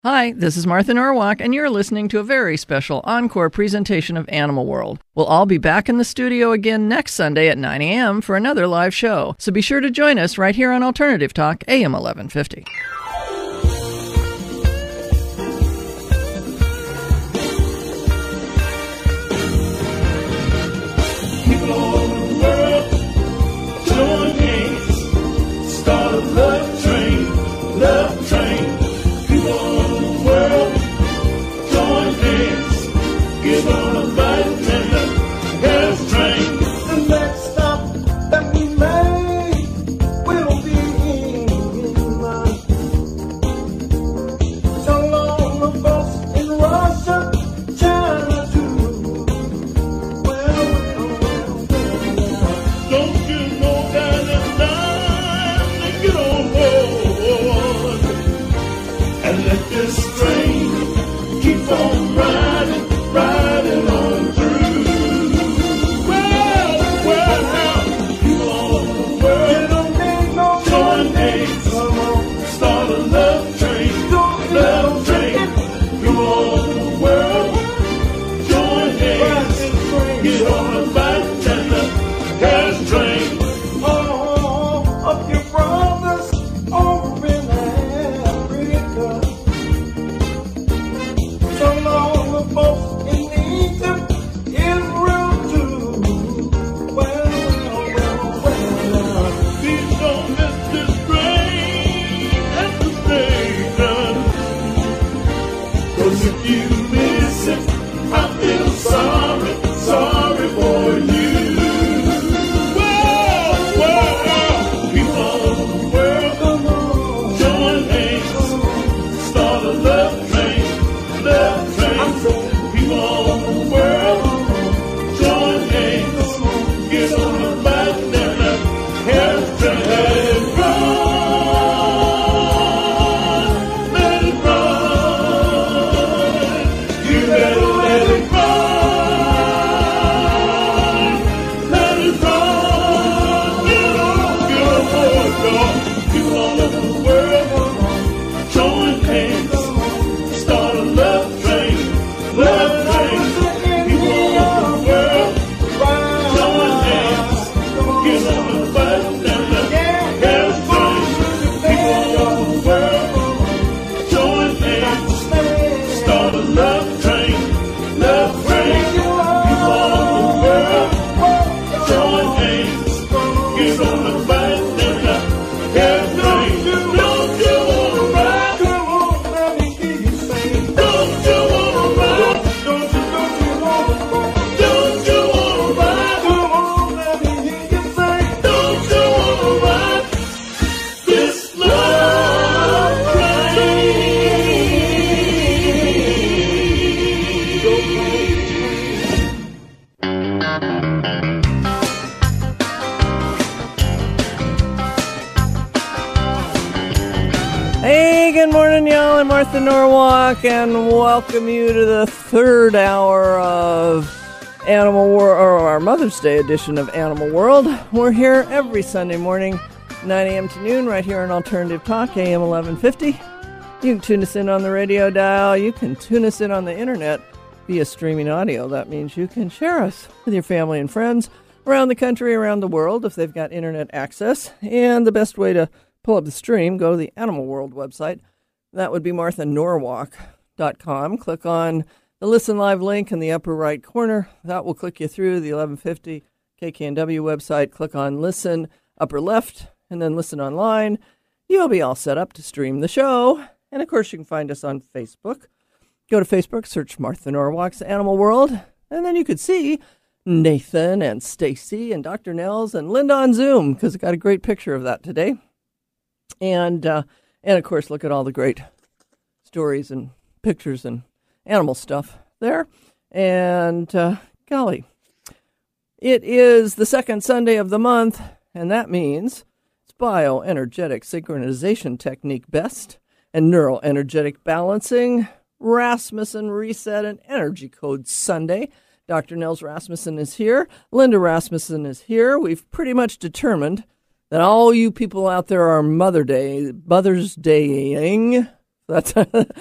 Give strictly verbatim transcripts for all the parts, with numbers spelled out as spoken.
Hi, this is Martha Norwalk, and you're listening to a very special encore presentation of Animal World. We'll all be back in the studio again next Sunday at nine a.m. for another live show, so be sure to join us right here on Alternative Talk, A M eleven fifty. People all over the world, join hands, start a love train, love train. People all over the world, join hands, get on a bike and a gas train. The next stop that we make will be in line. So long the bus in Russia, China too. Well, well, well, well. Don't you know that it's time to get on board and let this train keep on riding, riding on through. Well, well, now, people all over the world, join hands, start a love train, love train. People all over the world, join hands, get on a bike and a gas train. Oh, up your brothers over in Africa. So long the folks in Egypt, Israel too. Well, well, well, well. Please don't miss this train at the station. 'Cause if you miss it, I feel sorry, sorry for you. Well, well, people all over the world, join hands, start a love train, love train. People all over the world, join hands, get on the bike and a gas train. Run, let it run. You better let it run. Let it run. Get on, get on board, y'all. People all over the world, join hands, start a love train, love train. People all over the world, join hands, get on the bike and the gas train. People all over the world, join hands, start a love train, love train. People all over the world, join hands, get on the bike and the gas train. Don't you wanna ride? Come on, let me hear you sing. Don't you wanna ride? Don't you, don't you wanna ride? Don't you wanna ride? Come on, let me hear you sing. Don't you wanna ride this love train? Hey, good morning, y'all. I'm Martha Norwalk, and welcome you to the third hour of Animal World, or our Mother's Day edition of Animal World. We're here every Sunday morning, nine a.m. to noon, right here on Alternative Talk, A M eleven fifty. You can tune us in on the radio dial. You can tune us in on the internet via streaming audio. That means you can share us with your family and friends around the country, around the world, if they've got internet access. And the best way to pull up the stream, go to the Animal World website. That would be martha norwalk dot com. Click on the Listen Live link in the upper right corner. That will click you through the eleven fifty K K N W website. Click on Listen, upper left, and then Listen Online. You'll be all set up to stream the show. And, of course, you can find us on Facebook. Go to Facebook, search Martha Norwalk's Animal World, and then you could see Nathan and Stacy and Doctor Nels and Linda on Zoom, because I got a great picture of that today. And, uh, and of course, look at all the great stories and pictures and animal stuff there. And, uh, golly, it is the second Sunday of the month, and that means it's Bioenergetic Synchronization Technique Best and Neuroenergetic Balancing, Rasmussen Reset, and Energy Code Sunday. Doctor Nels Rasmussen is here. Linda Rasmussen is here. We've pretty much determined that all you people out there are Mother Day, Mother's Daying for That's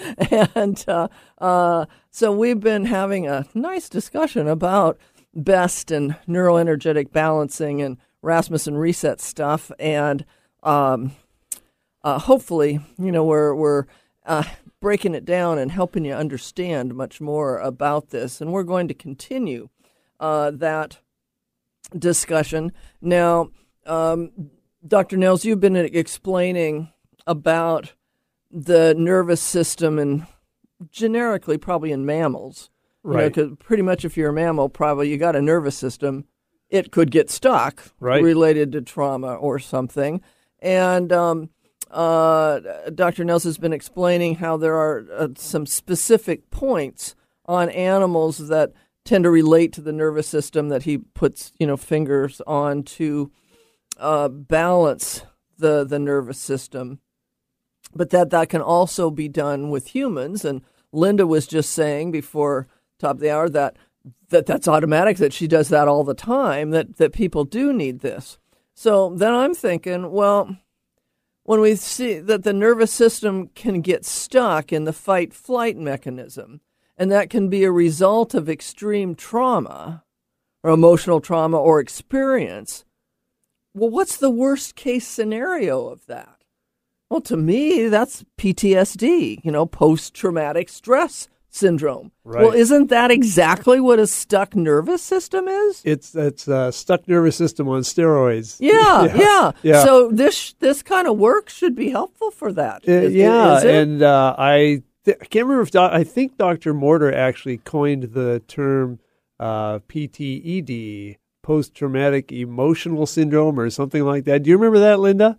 and uh, uh, so we've been having a nice discussion about BEST and neuroenergetic balancing and Rasmussen reset stuff, and um, uh, hopefully, you know, we're we're uh, breaking it down and helping you understand much more about this, and we're going to continue uh, that discussion now. Um, Doctor Nels, you've been explaining about the nervous system and generically probably in mammals. Right. Because pretty much if you're a mammal, probably you got a nervous system. It could get stuck right. related to trauma or something. And um, uh, Doctor Nels has been explaining how there are uh, some specific points on animals that tend to relate to the nervous system that he puts, you know, fingers on to Uh, balance the the nervous system, but that that can also be done with humans. And Linda was just saying before top of the hour that, that that's automatic, that she does that all the time, that, that people do need this. So then I'm thinking, well, when we see that the nervous system can get stuck in the fight-flight mechanism, and that can be a result of extreme trauma or emotional trauma or experience, well, what's the worst case scenario of that? Well, to me, that's P T S D, you know, post-traumatic stress syndrome. Right. Well, isn't that exactly what a stuck nervous system is? It's it's a stuck nervous system on steroids. Yeah, yeah. yeah. yeah. So this this kind of work should be helpful for that. Uh, Is, yeah, is it? and uh, I, th- I can't remember if doc- I think Doctor Mortar actually coined the term uh, P T E D, post-traumatic emotional syndrome, or something like that. Do you remember that, Linda?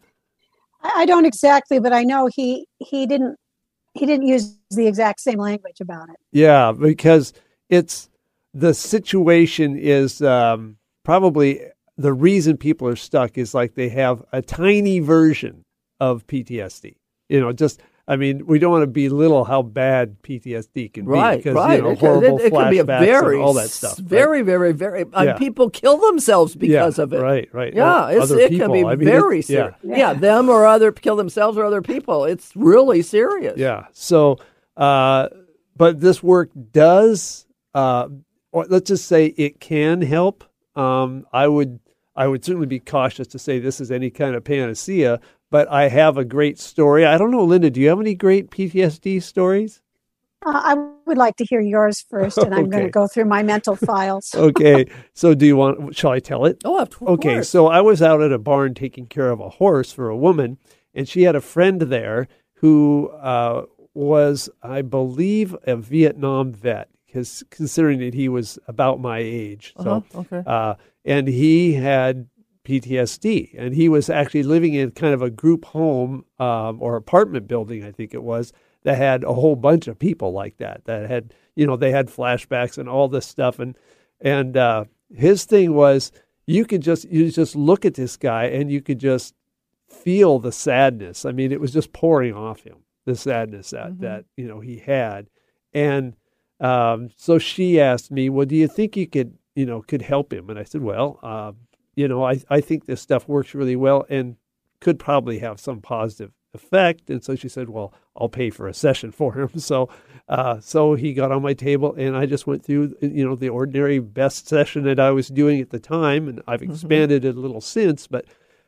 I don't exactly, but I know he he didn't he didn't use the exact same language about it. Yeah, because it's the situation is um, probably the reason people are stuck is like they have a tiny version of P T S D. You know, just I mean, we don't want to belittle how bad P T S D can right, be because right. you know it, horrible it, it can be a flashbacks very, and all that stuff. Very, right? very, very. Uh, Yeah. People kill themselves because yeah, of it. Right, right. Yeah, Or it's, other it people. can be I mean, very it- serious. Yeah. Yeah. them or other kill themselves or other people. It's really serious. Yeah. So, uh, but this work does. Uh, or let's just say it can help. Um, I would. I would certainly be cautious to say this is any kind of panacea. But I have a great story. I don't know, Linda. Do you have any great P T S D stories? Uh, I would like to hear yours first, and I'm going Okay. to go through my mental files. Okay. So, do you want? Shall I tell it? Oh, of course. Okay, so I was out at a barn taking care of a horse for a woman, and she had a friend there who uh, was, I believe, a Vietnam vet, because considering that he was about my age. So, Uh-huh, okay. uh, and he had P T S D, and he was actually living in kind of a group home um, or apartment building, I think it was, that had a whole bunch of people like that, that had, you know, they had flashbacks and all this stuff. And, and uh, his thing was, you could just, you just look at this guy and you could just feel the sadness. I mean, it was just pouring off him, the sadness that, Mhm. that, you know, he had. And um, so she asked me, well, do you think you could, you know, could help him? And I said, well, um, you know, I, I think this stuff works really well and could probably have some positive effect. And so she said, well, I'll pay for a session for him. So, uh, so he got on my table and I just went through, you know, the ordinary BEST session that I was doing at the time. And I've expanded it a little since, but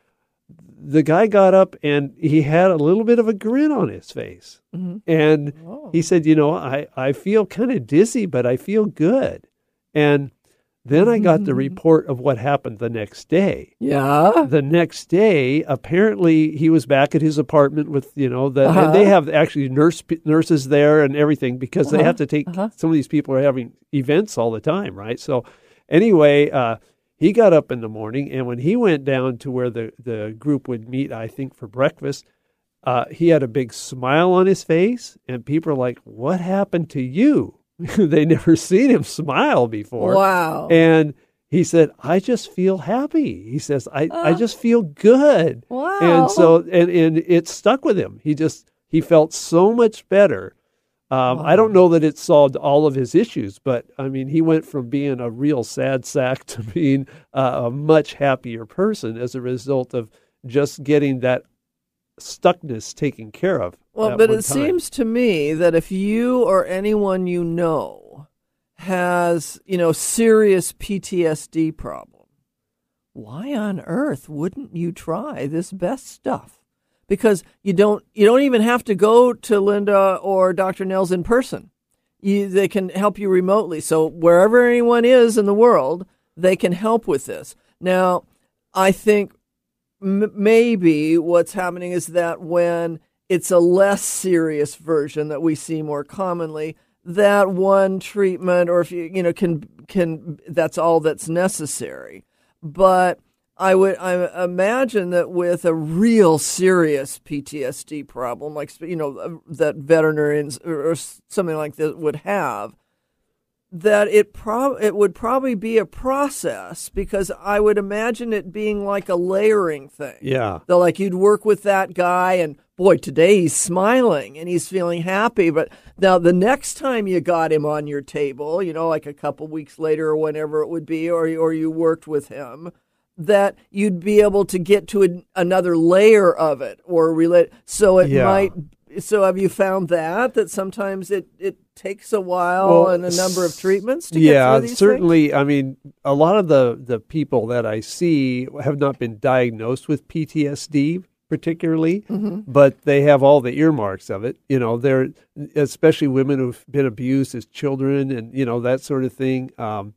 the guy got up and he had a little bit of a grin on his face. Mhm. And Oh. he said, you know, I, I feel kind of dizzy, but I feel good. And then I got the report of what happened the next day. Yeah. The next day, apparently, he was back at his apartment with, you know, the, Uh-huh. and they have actually nurse nurses there and everything because they Uh-huh. have to take, Uh-huh. some of these people are having events all the time, right? So anyway, uh, he got up in the morning, and when he went down to where the, the group would meet, I think, for breakfast, uh, he had a big smile on his face, and people are like, what happened to you? They never seen him smile before. Wow. And he said, I just feel happy. He says, I, I Uh, just feel good. Wow. And so, and, and it stuck with him. He just, he felt so much better. Um, I don't know that it solved all of his issues, but I mean, he went from being a real sad sack to being uh, a much happier person as a result of just getting that stuckness taken care of. Well, at but one it time. seems to me that if you or anyone you know has, you know, serious P T S D problem, why on earth wouldn't you try this best stuff? Because you don't you don't even have to go to Linda or Doctor Nels in person. You, they can help you remotely. So wherever anyone is in the world, they can help with this. Now, I think m- maybe what's happening is that when it's a less serious version that we see more commonly, that one treatment, or if you you know can can that's all that's necessary. But I would I imagine that with a real serious P T S D problem, like you know that veterinarians or, or something like that would have, that it prob it would probably be a process, because I would imagine it being like a layering thing. Yeah. So like you'd work with that guy, and boy, today he's smiling and he's feeling happy. But now the next time you got him on your table, you know, like a couple weeks later or whenever it would be, or or you worked with him, that you'd be able to get to a, another layer of it or relate. So it Yeah. might. So have you found that that sometimes it, it takes a while Well, and a number of treatments to yeah, get through these certainly. I mean, a lot of the, the people that I see have not been diagnosed with P T S D particularly, Mm-hmm. but they have all the earmarks of it. You know, they're especially women who've been abused as children and, you know, that sort of thing. Um,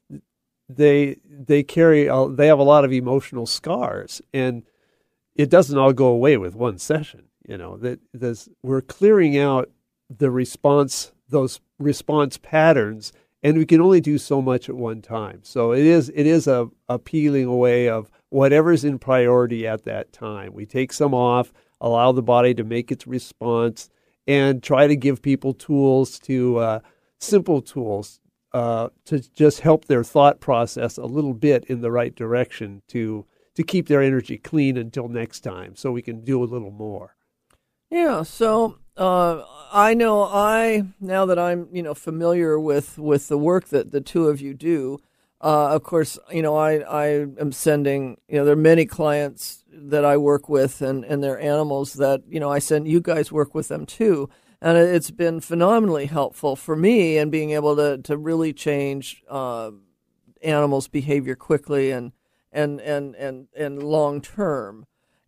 they they carry a, they have a lot of emotional scars, and it doesn't all go away with one session. You know, that there's, we're clearing out the response, those response patterns, and we can only do so much at one time. So it is it is a, a peeling away of whatever's in priority at that time. We take some off, allow the body to make its response, and try to give people tools to, uh, simple tools, uh, to just help their thought process a little bit in the right direction to to keep their energy clean until next time, so we can do a little more. Yeah, so uh, I know I now that I'm you know familiar with, with the work that the two of you do. Uh, of course, you know I I am sending you know there are many clients that I work with and, and their animals that you know I send you guys work with them too, and it's been phenomenally helpful for me in being able to to really change uh, animals' behavior quickly and and and and and long term.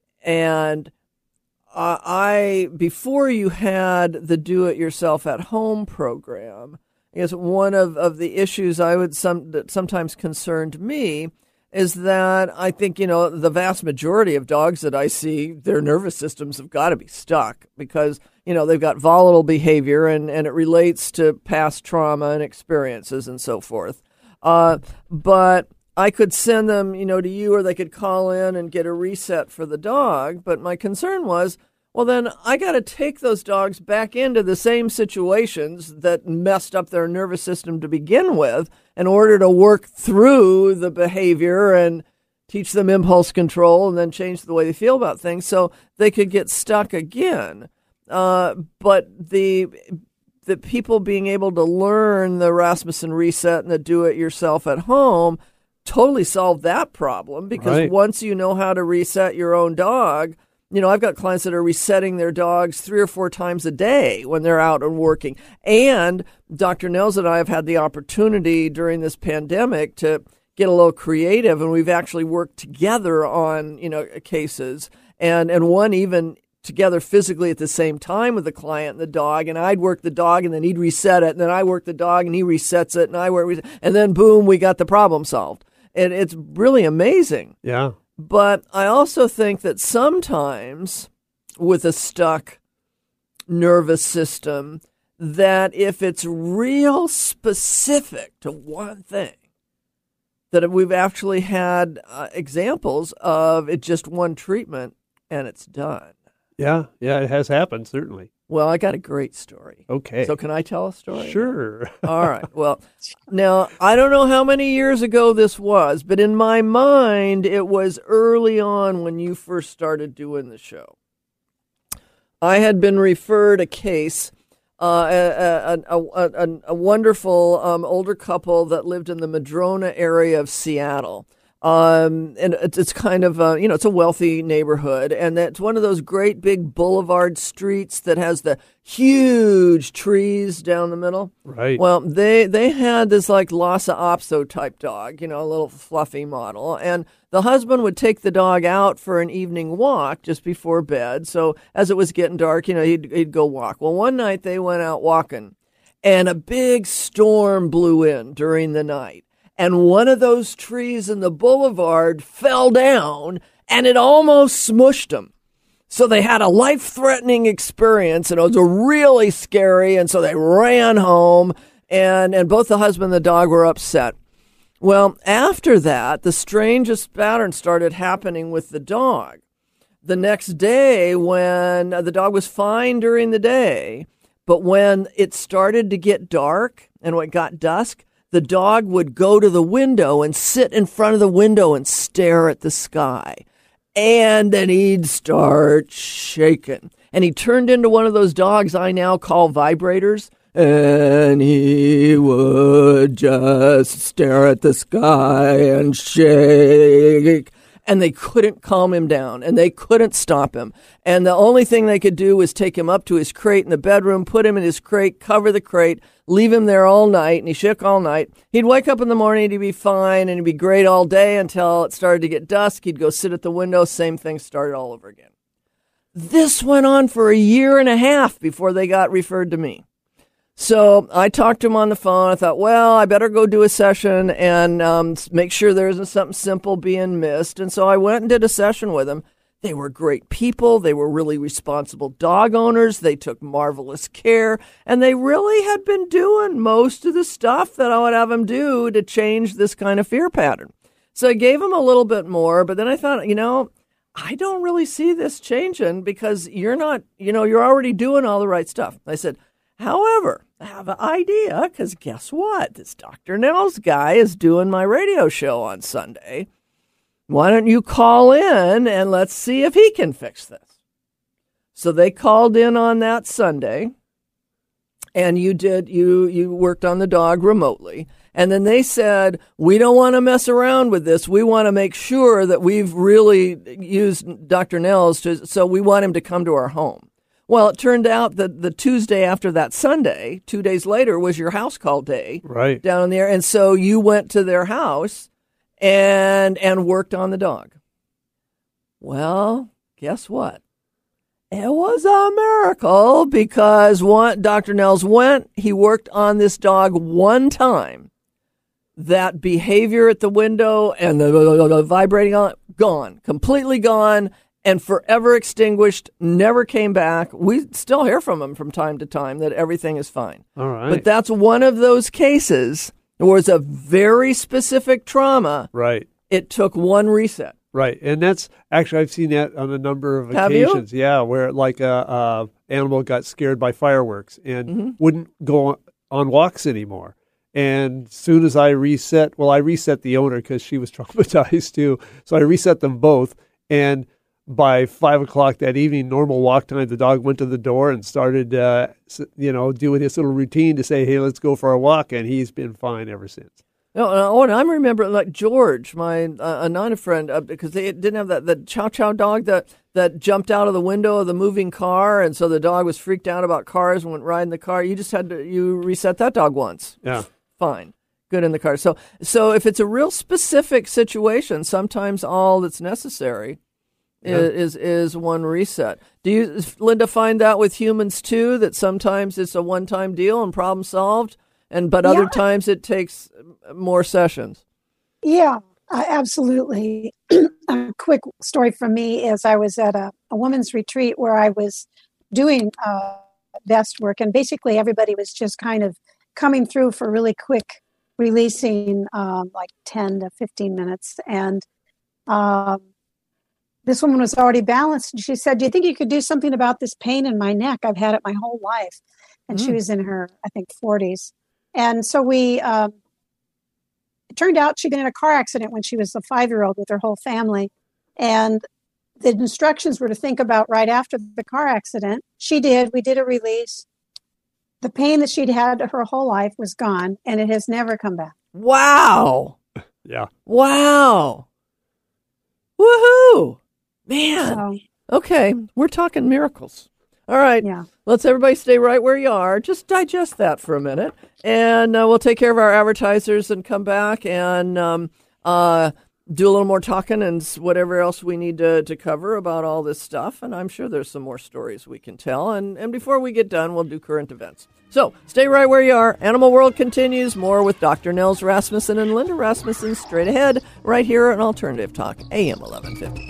And Uh, I before you had the do-it-yourself at home program, I guess one of, of the issues I would some that sometimes concerned me is that I think you know the vast majority of dogs that I see, their nervous systems have got to be stuck because you know they've got volatile behavior and, and it relates to past trauma and experiences and so forth. Uh, but I could send them, you know, to you, or they could call in and get a reset for the dog. But my concern was, well, then I got to take those dogs back into the same situations that messed up their nervous system to begin with in order to work through the behavior and teach them impulse control and then change the way they feel about things so they could get stuck again. Uh, but the the people being able to learn the Rasmussen reset and the do-it-yourself at home totally solved that problem, because Right. once you know how to reset your own dog, you know, I've got clients that are resetting their dogs three or four times a day when they're out and working. And Doctor Nels and I have had the opportunity during this pandemic to get a little creative, and we've actually worked together on, you know, cases, and, and one even together physically at the same time with the client and the dog, and I'd work the dog and then he'd reset it, and then I work the dog and he resets it, and I work, and then boom, we got the problem solved. And it's really amazing. Yeah. But I also think that sometimes with a stuck nervous system, that if it's real specific to one thing, that we've actually had uh, examples of it just one treatment and it's done. Yeah. Yeah. It has happened, certainly. Well, I got a great story. Okay. So can I tell a story? Sure. All right. Well, now, I don't know how many years ago this was, but in my mind, it was early on when you first started doing the show. I had been referred a case, uh, a, a, a, a, a wonderful um, older couple that lived in the Madrona area of Seattle. Um, and it's, it's kind of, uh, you know, it's a wealthy neighborhood. And it's one of those great big boulevard streets that has the huge trees down the middle. Right. Well, they, they had this like Lhasa Apso type dog, you know, a little fluffy model. And the husband would take the dog out for an evening walk just before bed. So as it was getting dark, you know, he'd, he'd go walk. Well, one night they went out walking and a big storm blew in during the night. And one of those trees in the boulevard fell down and it almost smushed them. So they had a life-threatening experience and it was really scary. And so they ran home and, and both the husband and the dog were upset. Well, after that, the strangest pattern started happening with the dog. The next day when the dog was fine during the day, but when it started to get dark and when it got dusk, the dog would go to the window and sit in front of the window and stare at the sky. And then he'd start shaking. And he turned into one of those dogs I now call vibrators. And he would just stare at the sky and shake. And they couldn't calm him down, and they couldn't stop him. And the only thing they could do was take him up to his crate in the bedroom, put him in his crate, cover the crate, leave him there all night, and he shook all night. He'd wake up in the morning, he'd be fine, and he'd be great all day until it started to get dusk. He'd go sit at the window, same thing started all over again. This went on for a year and a half before they got referred to me. So I talked to him on the phone. I thought, well, I better go do a session and um, make sure there isn't something simple being missed. And so I went and did a session with him. They were great people. They were really responsible dog owners. They took marvelous care. And they really had been doing most of the stuff that I would have them do to change this kind of fear pattern. So I gave him a little bit more. But then I thought, you know, I don't really see this changing because you're not, you know, you're already doing all the right stuff. I said, however, I have an idea, because guess what? This Doctor Nels guy is doing my radio show on Sunday. Why don't you call in and let's see if he can fix this? So they called in on that Sunday, and you did, you, you worked on the dog remotely. And then they said, we don't want to mess around with this. We want to make sure that we've really used Doctor Nels, to, so we want him to come to our home. Well, it turned out that the Tuesday after that Sunday, two days later, was your house call day. Right. Down in there. And so you went to their house and and worked on the dog. Well, guess what? It was a miracle because one, Doctor Nels went, he worked on this dog one time. That behavior at the window and the, the, the vibrating on it, gone, completely gone. And forever extinguished, never came back. We still hear from him from time to time that everything is fine. All right. But that's one of those cases where it was a very specific trauma. Right. It took one reset. Right. And that's actually, I've seen that on a number of Have you? occasions. Yeah, where like a, a animal got scared by fireworks and Mm-hmm. wouldn't go on, on walks anymore. And as soon as I reset, well, I reset the owner because she was traumatized too. So I reset them both. And by five o'clock that evening, normal walk time, the dog went to the door and started, uh, you know, doing his little routine to say, hey, let's go for a walk. And he's been fine ever since. No, oh, and I remember like George, my uh, Ananda friend, uh, because they didn't have that, that chow chow dog that, that jumped out of the window of the moving car. And so the dog was freaked out about cars and went riding the car. You just had to, you reset that dog once. Yeah. Fine. Good in the car. So, so if it's a real specific situation, sometimes all that's necessary Yeah. is is one reset. Do you, Linda, find that with humans too, that sometimes it's a one-time deal and problem solved, and but other Yeah. times it takes more sessions? Yeah, uh, absolutely. A quick story from me is I was at a, a women's retreat where I was doing uh, vest work, and basically everybody was just kind of coming through for really quick releasing, um, like ten to fifteen minutes. And um, this woman was already balanced. And she said, do you think you could do something about this pain in my neck? I've had it my whole life. And she Mm. was in her, I think, forties. And so we, um, it turned out she'd been in a car accident when she was a five-year-old with her whole family. And the instructions were to think about right after the car accident. She did. We did a release. The pain that she'd had her whole life was gone, and it has never come back. Wow. Yeah. Wow. Woohoo! Man. So, Okay, we're talking miracles. All right. yeah. Let's everybody stay right where you are. Just digest that for a minute. And uh, we'll take care of our advertisers and come back and um, uh, do a little more talking and s- whatever else we need to, to cover about all this stuff. And I'm sure there's some more stories we can tell. And, and before we get done, we'll do current events. So stay right where you are. Animal World continues. More with Doctor Nels Rasmussen and Linda Rasmussen straight ahead right here on Alternative Talk, A M eleven fifty.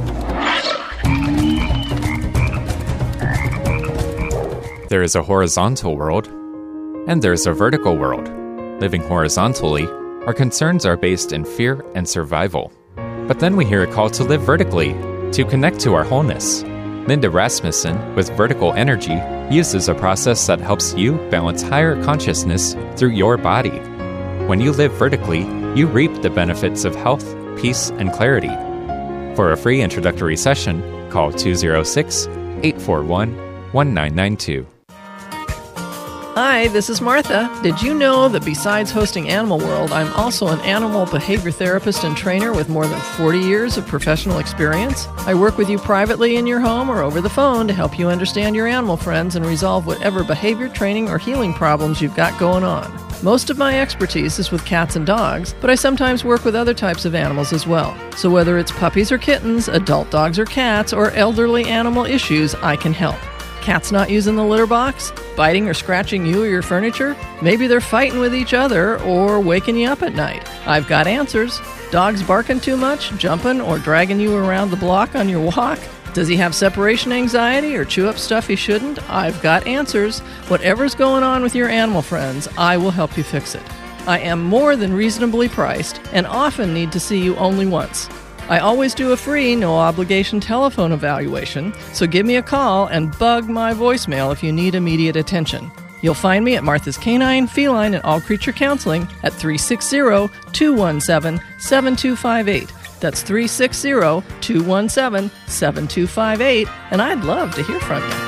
There is a horizontal world, and there's a vertical world. Living horizontally, our concerns are based in fear and survival. But then we hear a call to live vertically, to connect to our wholeness. Linda Rasmussen, with Vertical Energy, uses a process that helps you balance higher consciousness through your body. When you live vertically, you reap the benefits of health, peace, and clarity. For a free introductory session, call two oh six, eight four one, one nine nine two. Hi, this is Martha. Did you know that besides hosting Animal World, I'm also an animal behavior therapist and trainer with more than forty years of professional experience? I work with you privately in your home or over the phone to help you understand your animal friends and resolve whatever behavior training or healing problems you've got going on. Most of my expertise is with cats and dogs, but I sometimes work with other types of animals as well. So whether it's puppies or kittens, adult dogs or cats, or elderly animal issues, I can help. Cats not using the litter box? Biting or scratching you or your furniture? Maybe they're fighting with each other or waking you up at night. I've got answers. Dogs barking too much, jumping, or dragging you around the block on your walk? Does he have separation anxiety or chew up stuff he shouldn't? I've got answers. Whatever's going on with your animal friends, I will help you fix it. I am more than reasonably priced and often need to see you only once. I always do a free, no-obligation telephone evaluation, so give me a call and bug my voicemail if you need immediate attention. You'll find me at Martha's Canine, Feline, and All Creature Counseling at three six zero, two one seven, seven two five eight. That's three six zero, two one seven, seven two five eight, and I'd love to hear from you.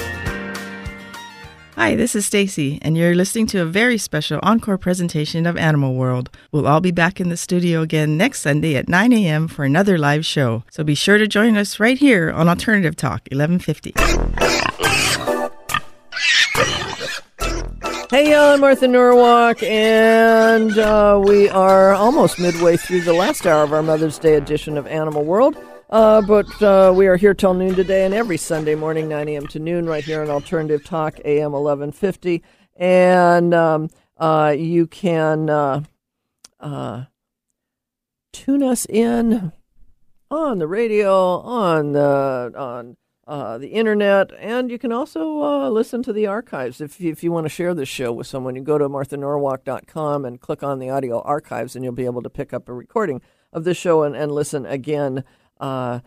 Hi, this is Stacy, and you're listening to a very special encore presentation of Animal World. We'll all be back in the studio again next Sunday at nine a.m. for another live show. So be sure to join us right here on Alternative Talk, eleven fifty. Hey, y'all, I'm Martha Norwalk, and uh, we are almost midway through the last hour of our Mother's Day edition of Animal World. Uh, but uh, we are here till noon today, and every Sunday morning, nine a.m. to noon, right here on Alternative Talk, A M eleven fifty. And um, uh, you can uh, uh, tune us in on the radio, on the on uh, the internet, and you can also uh, listen to the archives. If if you want to share this show with someone, you go to martha norwalk dot com and click on the audio archives, and you'll be able to pick up a recording of this show and, and listen again. Uh,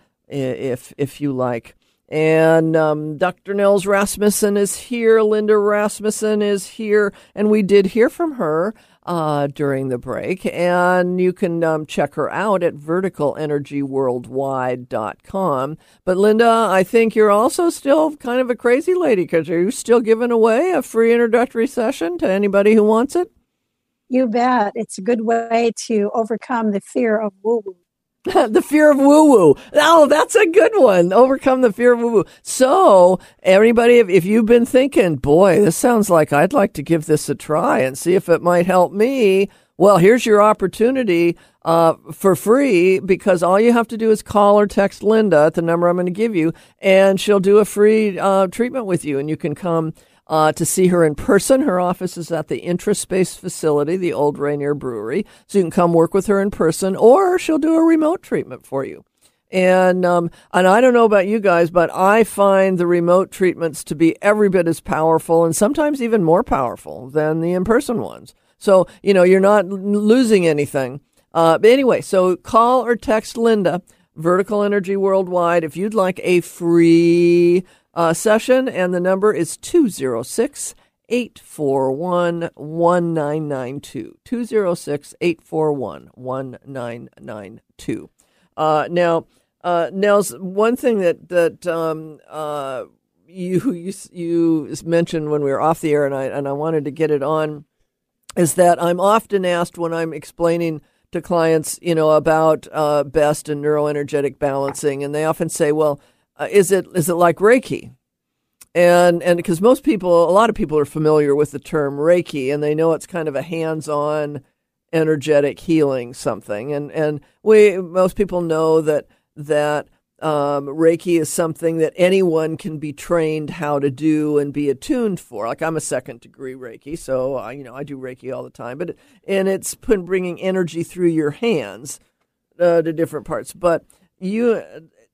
if if you like. And um, Doctor Nels Rasmussen is here. Linda Rasmussen is here. And we did hear from her uh, during the break. And you can um, check her out at vertical energy worldwide dot com. But Linda, I think you're also still kind of a crazy lady, because are you still giving away a free introductory session to anybody who wants it? You bet. It's a good way to overcome the fear of woo-woo. The fear of woo-woo. Oh, that's a good one. Overcome the fear of woo-woo. So, everybody, if, if you've been thinking, boy, this sounds like I'd like to give this a try and see if it might help me, well, here's your opportunity uh, for free, because all you have to do is call or text Linda at the number I'm going to give you, and she'll do a free uh, treatment with you, and you can come Uh, to see her in person. Her office is at the Intraspace facility, the old Rainier Brewery. So you can come work with her in person, or she'll do a remote treatment for you. And um, and I don't know about you guys, but I find the remote treatments to be every bit as powerful, and sometimes even more powerful than the in-person ones. So, you know, you're not l- losing anything. Uh, but anyway, so call or text Linda, Vertical Energy Worldwide, if you'd like a free Uh, session, and the number is two oh six, eight four one, one nine nine two. two oh six, eight four one, one nine nine two. Uh, now, uh, Nels, one thing that, that um, uh, you, you you mentioned when we were off the air, and I, and I wanted to get it on, is that I'm often asked when I'm explaining to clients, you know, about uh, BEST and neuroenergetic balancing, and they often say, "Well, uh, is it is it like Reiki?" And and because most people, a lot of people are familiar with the term Reiki, and they know it's kind of a hands-on, energetic healing something. And and we most people know that that um, Reiki is something that anyone can be trained how to do and be attuned for. Like I'm a second degree Reiki, so I, you know I do Reiki all the time. But and it's put, bringing energy through your hands uh, to different parts. But you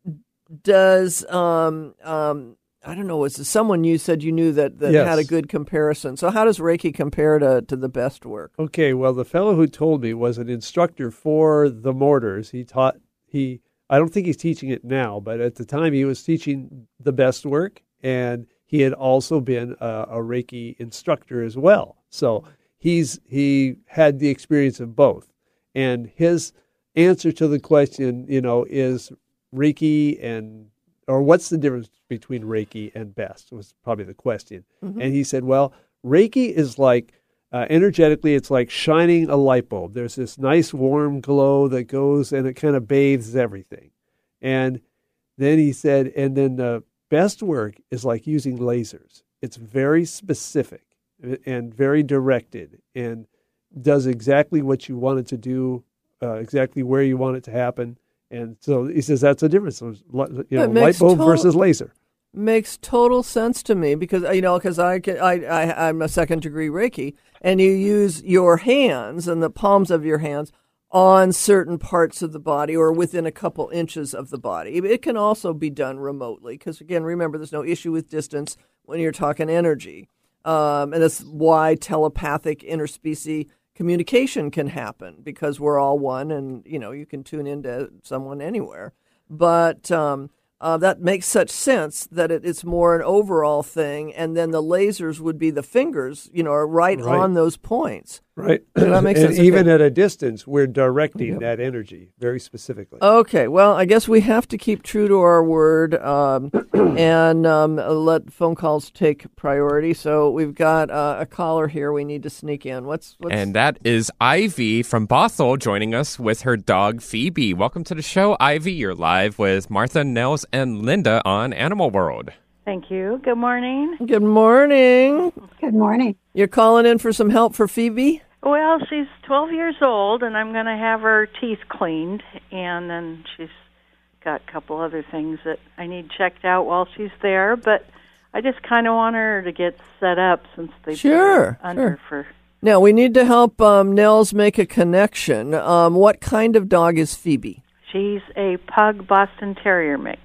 does um um. I don't know, was it someone you said you knew that, that Yes. had a good comparison. So how does Reiki compare to, to the BEST work? Okay, well, the fellow who told me was an instructor for the Mortars. He taught, he, I don't think he's teaching it now, but at the time he was teaching the BEST work, and he had also been a, a Reiki instructor as well. So he's he had the experience of both. And his answer to the question, you know, is Reiki and, or what's the difference between Reiki and BEST was probably the question. Mm-hmm. And he said, well, Reiki is like, uh, energetically, it's like shining a light bulb. There's this nice warm glow that goes and it kind of bathes everything. And then he said, and then the BEST work is like using lasers. It's very specific and very directed and does exactly what you want it to do, uh, exactly where you want it to happen. And so he says that's the difference. So, you know, light bulb total, versus laser. Makes total sense to me because, you know, because I, can, I, I, I'm a second degree Reiki, and you use your hands and the palms of your hands on certain parts of the body or within a couple inches of the body. It can also be done remotely because, again, remember, there's no issue with distance when you're talking energy. Um, and that's why telepathic interspecies communication can happen because we're all one, and you know you can tune into someone anywhere. But um, uh, that makes such sense that it, it's more an overall thing, and then the lasers would be the fingers, you know, are right, Right. on those points. Right. So that makes and sense. even Okay. at a distance, we're directing Yep. that energy very specifically. Okay, well, I guess we have to keep true to our word um, and um, let phone calls take priority. So we've got uh, a caller here we need to sneak in. What's, what's And that is Ivy from Bothell joining us with her dog Phoebe. Welcome to the show, Ivy. You're live with Martha, Nels, and Linda on Animal World. Thank you. Good morning. Good morning. Good morning. You're calling in for some help for Phoebe? Well, she's twelve years old, and I'm going to have her teeth cleaned, and then she's got a couple other things that I need checked out while she's there, but I just kind of want her to get set up since they put Sure, her under sure. for... Now, we need to help um, Nels make a connection. Um, what kind of dog is Phoebe? She's a Pug Boston Terrier mix.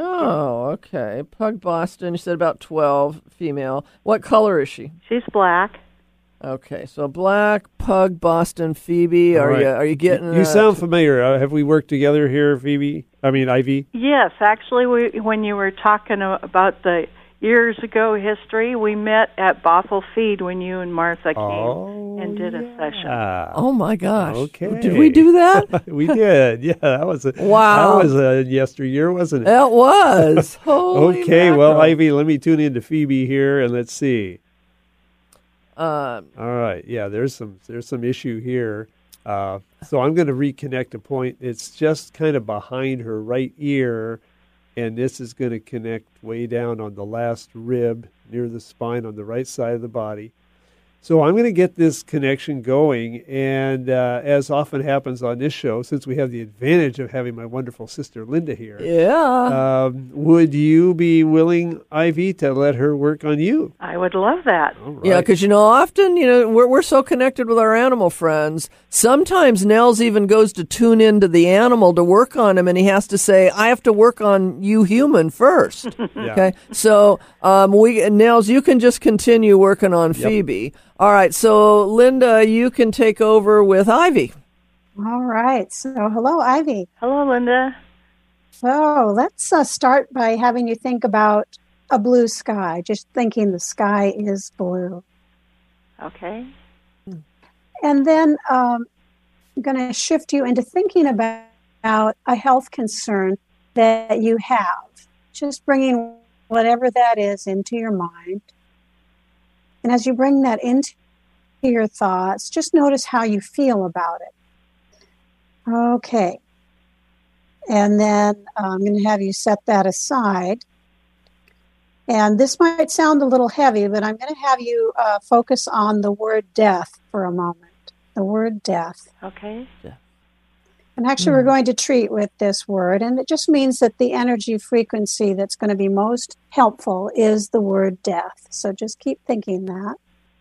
Oh, okay. Pug Boston, you said about twelve, female. What color is she? She's black. Okay, so black, Pug Boston, Phoebe. All Are right. you are you getting You uh, sound familiar. Uh, have we worked together here, Phoebe? I mean, Ivy? Yes, actually, we, when you were talking about the years ago history, we met at Bothell Feed when you and Martha came Oh, and did a session. Ah, Oh my gosh. okay. Did we do that? we did. Yeah, that was a, Wow. That was a yesteryear, wasn't it? It was. Holy Okay, well, mackerel. Ivy, let me tune into Phoebe here, and let's see. Um, All right, yeah, there's some there's some issue here. Uh, so I'm going to reconnect a point. It's just kind of behind her right ear, and this is going to connect way down on the last rib near the spine on the right side of the body. So I'm going to get this connection going, and uh, as often happens on this show, since we have the advantage of having my wonderful sister Linda here, yeah. um, would you be willing, Ivy, to let her work on you? I would love that. All right. Yeah, because, you know, often, you know, we're, we're so connected with our animal friends. Sometimes Nels even goes to tune into the animal to work on him, and he has to say, I have to work on you human first. Yeah. Okay? So, um, we Nels, you can just continue working on Phoebe. All right, so, Linda, you can take over with Ivy. All right. So, hello, Ivy. Hello, Linda. So, let's uh, start by having you think about a blue sky, just thinking the sky is blue. Okay. And then um, I'm going to shift you into thinking about, about a health concern that you have, just bringing whatever that is into your mind. And as you bring that into your thoughts, just notice how you feel about it. Okay. And then uh, I'm going to have you set that aside. And this might sound a little heavy, but I'm going to have you uh, focus on the word death for a moment. The word death. Okay. And actually, mm. we're going to treat with this word. And it just means that the energy frequency that's going to be most helpful is the word death. So just keep thinking that.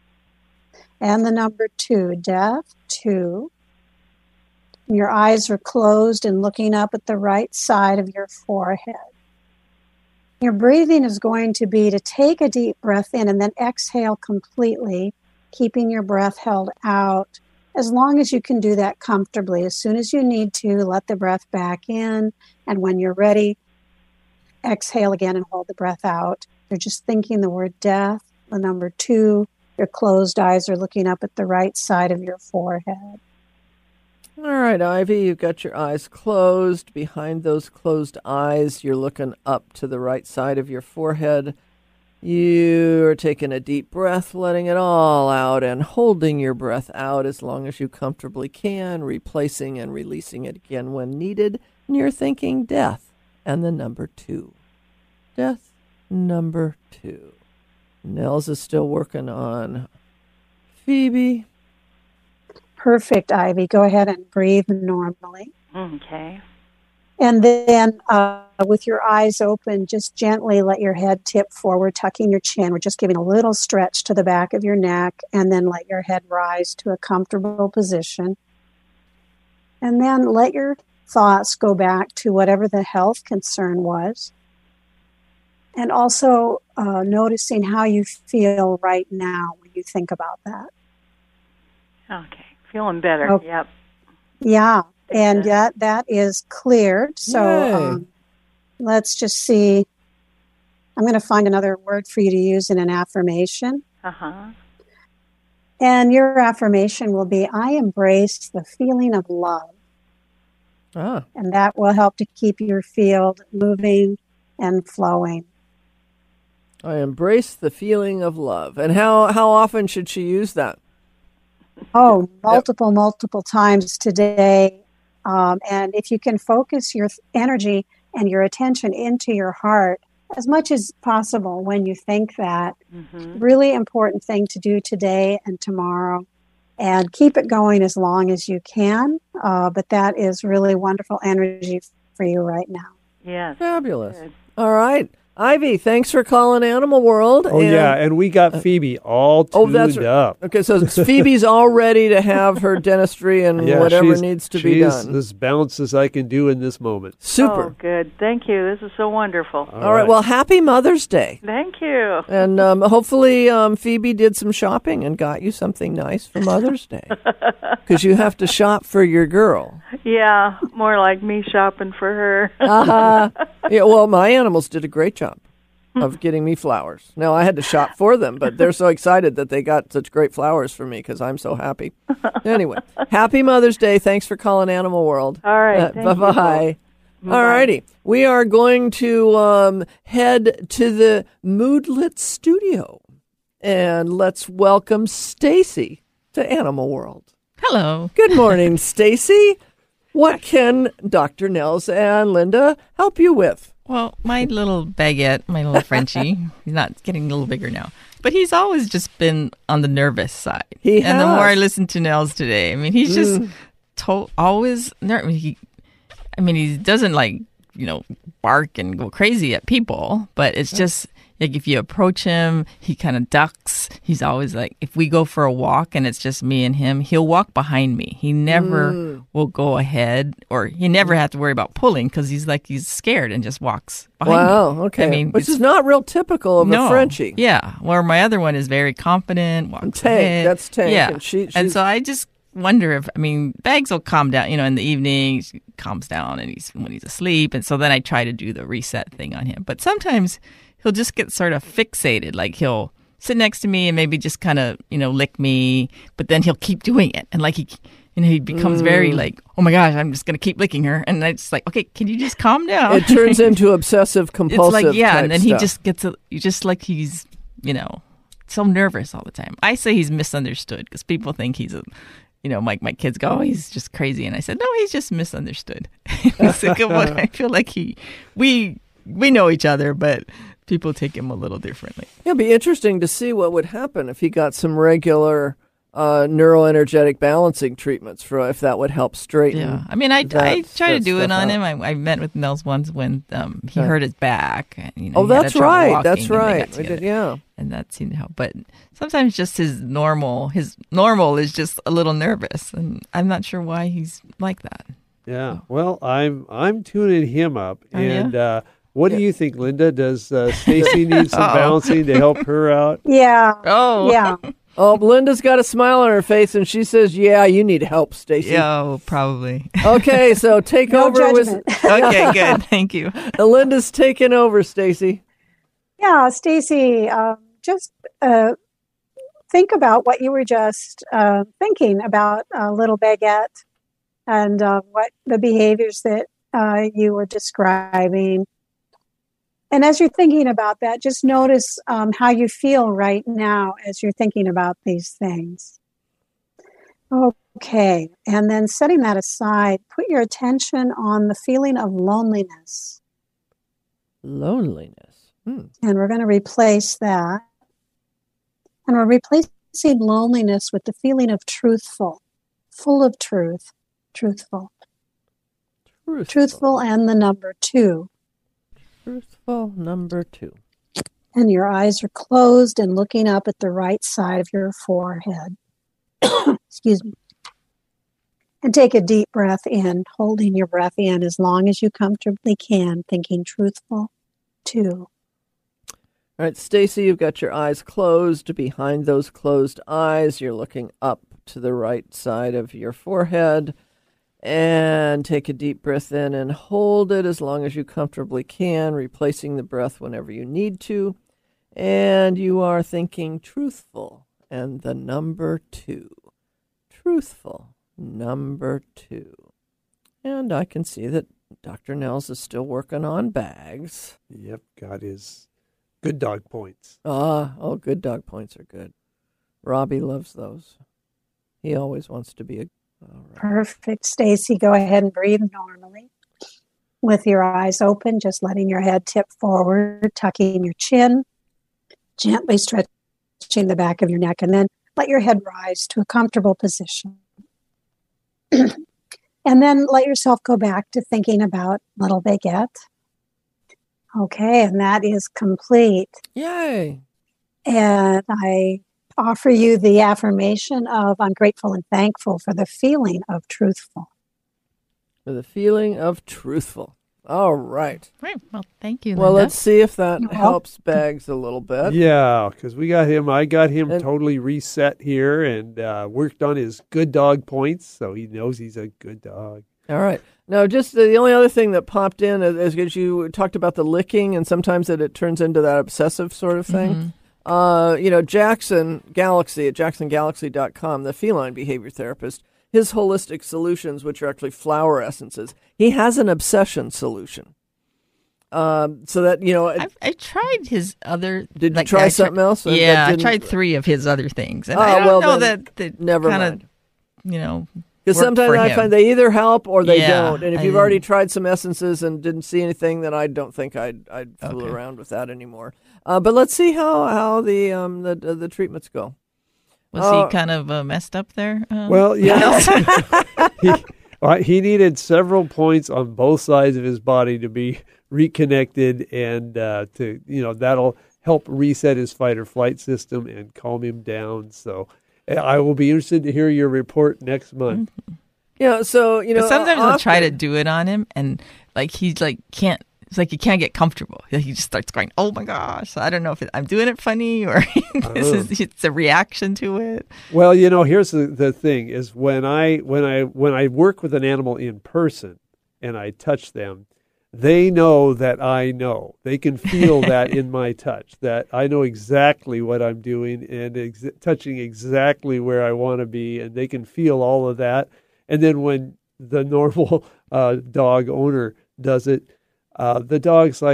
And the number two, death, two. Your eyes are closed and looking up at the right side of your forehead. Your breathing is going to be to take a deep breath in and then exhale completely, keeping your breath held out. As long as you can do that comfortably. As soon as you need to, let the breath back in. And when you're ready, exhale again and hold the breath out. You're just thinking the word death. The number two, your closed eyes are looking up at the right side of your forehead. All right, Ivy, you've got your eyes closed. Behind those closed eyes, you're looking up to the right side of your forehead. You're taking a deep breath, letting it all out, and holding your breath out as long as you comfortably can, replacing and releasing it again when needed. And you're thinking death and the number two. Death, number two. Nels is still working on Phoebe. Perfect, Ivy. Go ahead and breathe normally. Okay. And then uh, with your eyes open, just gently let your head tip forward, tucking your chin. We're just giving a little stretch to the back of your neck, and then let your head rise to a comfortable position. And then let your thoughts go back to whatever the health concern was. And also uh, noticing how you feel right now when you think about that. Okay. Feeling better. Okay. Yep. Yeah. And that, that is cleared. So um, let's just see. I'm going to find another word for you to use in an affirmation. Uh-huh. And your affirmation will be, I embrace the feeling of love. Ah. And that will help to keep your field moving and flowing. I embrace the feeling of love. And how, how often should she use that? Oh, multiple, yep. multiple times today. Um, and if you can focus your energy and your attention into your heart as much as possible when you think that, mm-hmm. really important thing to do today and tomorrow. And keep it going as long as you can. Uh, but that is really wonderful energy for you right now. Yes. Fabulous. Good. All right. Ivy, thanks for calling Animal World. Oh, and, yeah, and we got Phoebe all tuned oh, that's, up. Okay, so Phoebe's all ready to have her dentistry and yeah, whatever needs to be done. She's as balanced as I can do in this moment. Super. Oh, good. Thank you. This is so wonderful. All, all right. right, well, happy Mother's Day. Thank you. And um, hopefully um, Phoebe did some shopping and got you something nice for Mother's Day. Because you have to shop for your girl. Yeah, more like me shopping for her. uh-huh. Yeah, well, my animals did a great job of getting me flowers. Now, I had to shop for them, but they're so excited that they got such great flowers for me because I'm so happy. Anyway, happy Mother's Day. Thanks for calling Animal World. All right. Uh, bye-bye. All righty. We are going to um, head to the Moodlet studio, and let's welcome Stacy to Animal World. Hello. Good morning, Stacy. What can Doctor Nels and Linda help you with? Well, my little baguette, my little Frenchie, he's not getting a little bigger now, but he's always just been on the nervous side. He and has. the more I listen to Nels today, I mean, he's just mm. to- always nervous. He, I mean, he doesn't like, you know, bark and go crazy at people, but it's just like if you approach him, he kind of ducks. He's always like, if we go for a walk and it's just me and him, he'll walk behind me. He never mm. will go ahead, or he never have to worry about pulling because he's like, he's scared and just walks behind wow, me. okay. I mean, which is not real typical of no, a Frenchie. Yeah, where my other one is very confident, walks Tank, ahead. that's Tank. Yeah, and, she, and so I just wonder if, I mean, Bags will calm down, you know, in the evening, he calms down and he's when he's asleep. And so then I try to do the reset thing on him. But sometimes he'll just get sort of fixated. Like he'll sit next to me and maybe just kind of, you know, lick me, but then he'll keep doing it. And like he, you know, he becomes mm. very like, oh my gosh, I'm just going to keep licking her. And I just like, okay, can you just calm down? It turns into obsessive compulsive. It's like, yeah. And then stuff. he just gets, a, just like he's, you know, so nervous all the time. I say he's misunderstood because people think he's a, you know, my, my kids go, oh, he's just crazy. And I said, no, he's just misunderstood. It's a good one. I feel like he, we, we know each other, but people take him a little differently. It'd be interesting to see what would happen if he got some regular uh, neuroenergetic balancing treatments for if that would help straighten. Yeah, I mean, I, that, I try to do it on out. him. I, I met with Nels once when um, he Okay. hurt his back. And, you know, Oh, he had that's trouble right. walking, That's and they got right. We together. did, yeah. And that seemed to help. But sometimes just his normal, his normal is just a little nervous, and I'm not sure why he's like that. Yeah. Well, I'm I'm tuning him up. Oh, yeah? and uh, what do you think, Linda? Does uh, Stacy need some Uh-oh. balancing to help her out? Yeah. Oh, Yeah. Oh, Linda's got a smile on her face, and she says, "Yeah, you need help, Stacy." yeah, oh, probably. Okay, so take No over with judgment. Okay, good. Thank you. Linda's taking over, Stacy. Yeah, Stacy, um, just uh, think about what you were just uh, thinking about uh, little Baguette and uh, what the behaviors that uh, you were describing. And as you're thinking about that, just notice um, how you feel right now as you're thinking about these things. Okay, and then setting that aside, put your attention on the feeling of loneliness. Loneliness. Hmm. And we're going to replace that. And we're replacing loneliness with the feeling of truthful, full of truth, truthful. Truthful. Truthful and the number two. Truthful number two. And your eyes are closed and looking up at the right side of your forehead. Excuse me. And take a deep breath in, holding your breath in as long as you comfortably can, thinking truthful two. All right, Stacy, you've got your eyes closed. Behind those closed eyes, you're looking up to the right side of your forehead. And take a deep breath in and hold it as long as you comfortably can, replacing the breath whenever you need to. And you are thinking truthful and the number two. Truthful, number two. And I can see that Doctor Nels is still working on bags. Yep, got his good dog points. Ah, oh, good dog points are good. Robbie loves those. He always wants to be a... All right. Perfect. Stacy, go ahead and breathe normally. With your eyes open, just letting your head tip forward, tucking your chin, gently stretching the back of your neck, and then let your head rise to a comfortable position. And then let yourself go back to thinking about little Baguette. Okay, and that is complete. Yay! And I offer you the affirmation of I'm grateful and thankful for the feeling of truthful. For the feeling of truthful. All right. Right. Well, thank you, Well, Linda. let's see if that You're helps Bags a little bit. Yeah, because we got him. I got him And- totally reset here and uh, worked on his good dog points, so he knows he's a good dog. All right. Now, just the, the only other thing that popped in is because you talked about the licking, and sometimes that it turns into that obsessive sort of thing. Mm-hmm. Uh, you know, Jackson Galaxy at jackson galaxy dot com, the feline behavior therapist, his holistic solutions, which are actually flower essences, he has an obsession solution. Um, so that, you know, I've, I tried his other. did you like, try I tri- something else? That Yeah, I didn't- tried three of his other things, and Oh, I don't well, know then that that never kinda, mind. You know, Because worked sometimes for I him. find they either help or they Yeah, don't. And if I you've already didn't- tried some essences and didn't see anything, then I don't think I'd I'd fool Okay. around with that anymore. Uh, but let's see how how the um the the, the treatments go. Was Uh, he kind of uh, messed up there? Um, Well, yeah. he, uh, he needed several points on both sides of his body to be reconnected, and uh, to you know that'll help reset his fight or flight system and calm him down. So I will be interested to hear your report next month. Yeah, so you know But sometimes I'll try to often- do it on him, and like he's like can't. It's like he can't get comfortable. He just starts going, "Oh my gosh!" I don't know if it, I'm doing it funny or this is it's a reaction to it. Well, you know, here's the, the thing: is when I when I when I work with an animal in person and I touch them, they know that I know. They can feel that in my touch, that I know exactly what I'm doing and ex- touching exactly where I want to be, and they can feel all of that. And then when the normal uh, dog owner does it, uh, the dog's like